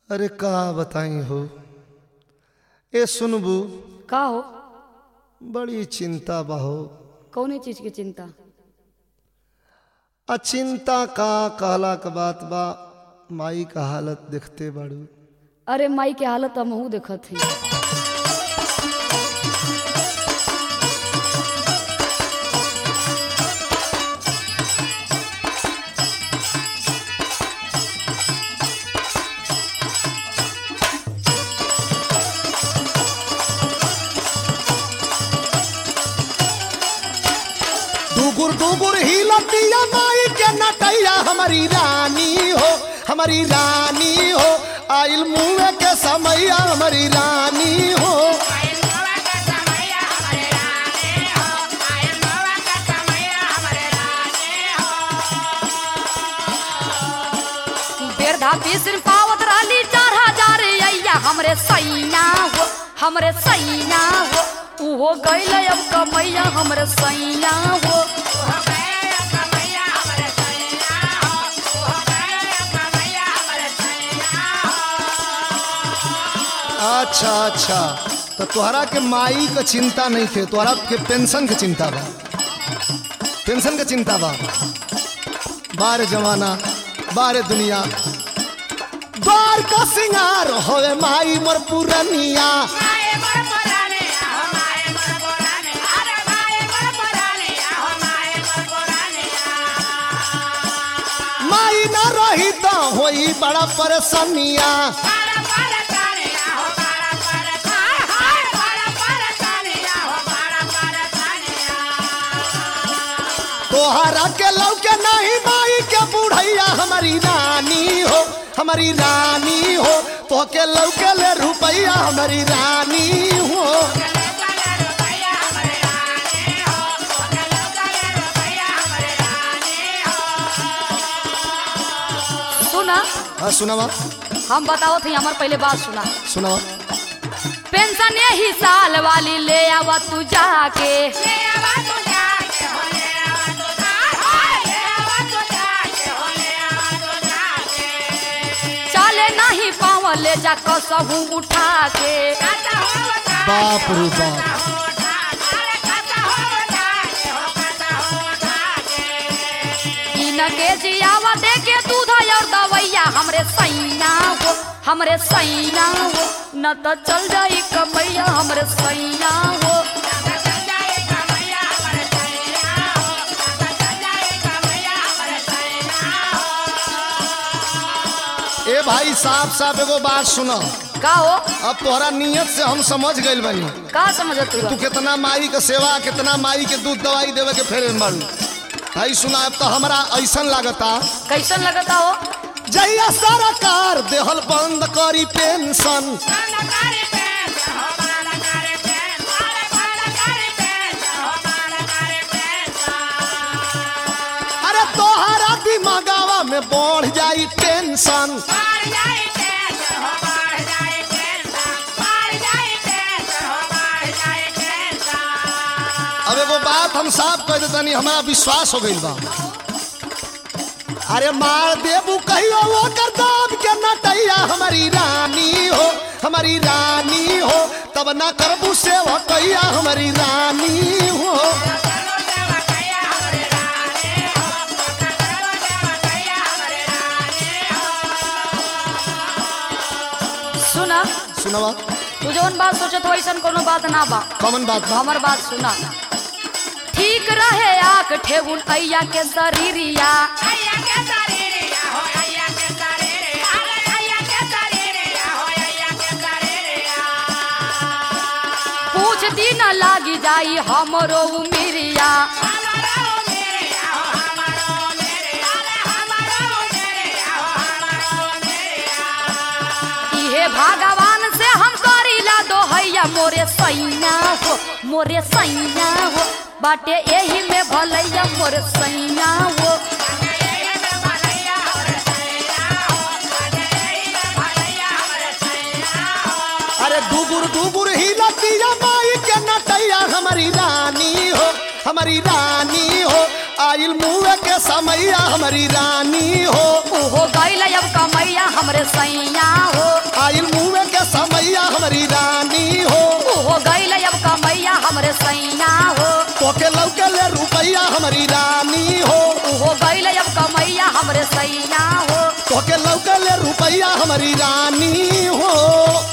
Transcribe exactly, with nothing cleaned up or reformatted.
अरे का बताई हो ए सुनबू का हो? बड़ी चिंता बाहो। कौने चीज की चिंता? अचिंता का कहला का बात बा, माई का हालत देखते बाड़ू। अरे माई के हालत हमहू देखत ही। दुगुर दुगुर ही लतिया माई के नटैया हमारी रानी हो, हमारी रानी हो। आइल मुँह के समैया हमारी रानी हो। बेरधा पीसिन पावत रहली चार हजार अय्या हमरे सैना हो, हमरे सैना हो। उहो गइल अब कमैया हमरे सैना हो। अच्छा अच्छा, तो तुहरा के माई का चिंता नहीं थे, तुहरा के पेंशन के चिंता बा, पेंशन के चिंता बा। बार जमाना बार दुनिया बार का सिंगार होवे माई मोर पुरनिया। माई ना रही तो होई बड़ा परेशानिया। तोहरा के लौके नहीं माई के बुढ़ैया हमारी रानी हो, हमारी रानी हो। तो के लौके ले रुपैया हमारी रानी हो। सुना हाँ सुनावा, हम बताओ थे हमार पहले बात सुना सुनावा। पेंशन यही साल वाली ले आवा तू जाके। चले नहीं पाव ले जा कसहू उठा के। बाप रे बाप, के जियावा दे के दूध और दवैया हमरे सैना हो, हमरे सैना हो। न तो चल जाई कमैया हमरे सैना हो। ए भाई साहब साहब एगो बात सुनो। का हो? अब तोहरा नियत से हम समझ गइल बानी। का समझत तू कितना माई के सेवा, कितना माई के दूध दवाई देवे के फेरे में बाड़ू। भाई सुना, अब तो हमरा ऐसा लागता। कैसन लगता हो? जहिया सरकार देहल बंद करी पेंशन, अरे तोहरा दिमागवा में बढ़ जाई टेंशन। अब एगो बात हम साफ कह देतनी, हमारा विश्वास हो गइल बा। अरे मार देबू कहियो वो कर दाब के नटैया हमारी रानी हो, हमारी रानी हो। तब ना करबू सेवा कैया हमारी रानी हो। सुना सुनवा, तू जौन बात सोचत हो ऐसा कोनो बात ना बा। कौन बात बा? हमर बात सुना। ठीक रहे आक ठेगुन अय्या के शरीरिया। पूछ दिन लागी जाई हमरो उमिरिया। इहे भगवान से हम करीला दोहैया मोरे सैना हो, मोरे सैना हो। बाटे यही में भलैया मोरे सैना हो। अरे दुगुर दुगुर ही लतिया माई के नटैया हमारी रानी हो, हमारी रानी हो। आइल मुँह के समैया हमारी रानी हो। हो गई अब कमैया हमरे सैया हो। रानी हो उहो गइल अब कमैया हमरे सैया हो तोके लौके ले रुपैया हमारी रानी हो उहो गइल अब कमैया हमरे सैया हो तोके लौके ले रुपैया हमारी रानी हो